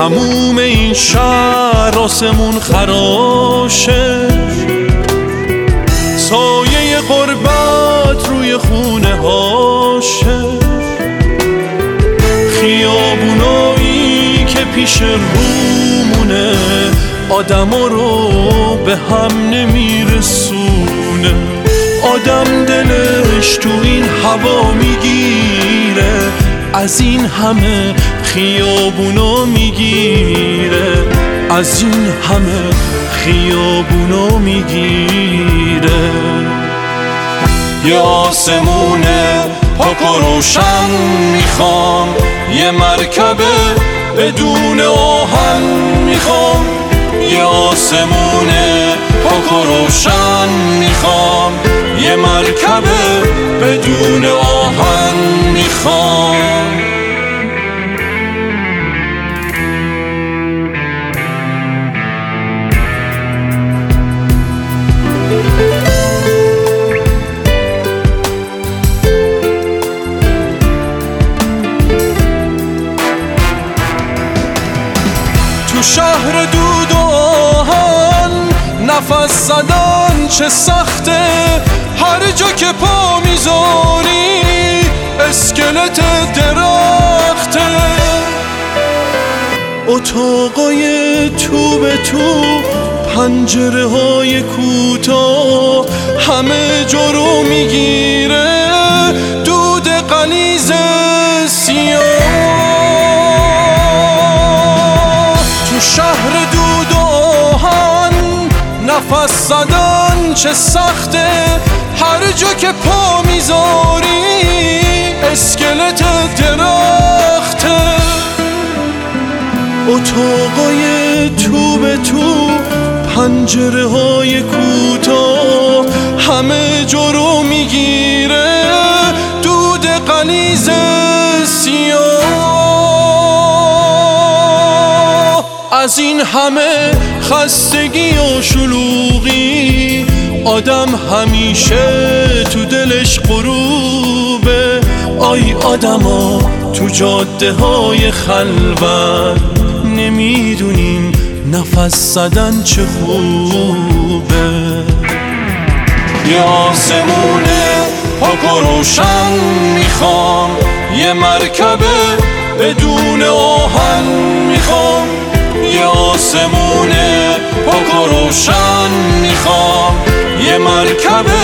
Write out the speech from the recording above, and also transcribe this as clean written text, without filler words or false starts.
تموم این شهر آسمون خراشه، سایه غربت روی خونه هاشه، خیابونایی که پیش رومونه آدما رو به هم نمیرسونه. آدم دلش تو این هوا میگیره، از این همه خیابونا میگیره، از این همه خیابونا میگیره. یه آسمون پاک و روشن میخوام، یه مرکب بدون آهن میخوام. یه آسمون پاک و روشن میخوام، یه مرکب بدون آهن میخوام. تو شهر دود و آهن نفس زدن چه سخته، هر جا که پا میذاری اسکلت درخته. اتاقای تو به تو، پنجره های کوتاه همه جا رو میگیره دود غلیظ سیاه. تو شهر دود و آهن نفس زدن چه سخته، هر جا که پا میذاری اسکلت درخته. اتاقای تو به تو، پنجره های کوتاه همه جا رو میگیره دود غلیظ سیاه. از این همه خستگی و شلوغی آدم همیشه تو دلش غروبه. آی آدما تو جاده های خلوت نمیدونین نفس زدن چه خوبه. یه آسمون پاک و روشن میخوام، یه مرکب بدون آهن میخوام. یه آسمون پاک و روشن میخوام، یه مرکب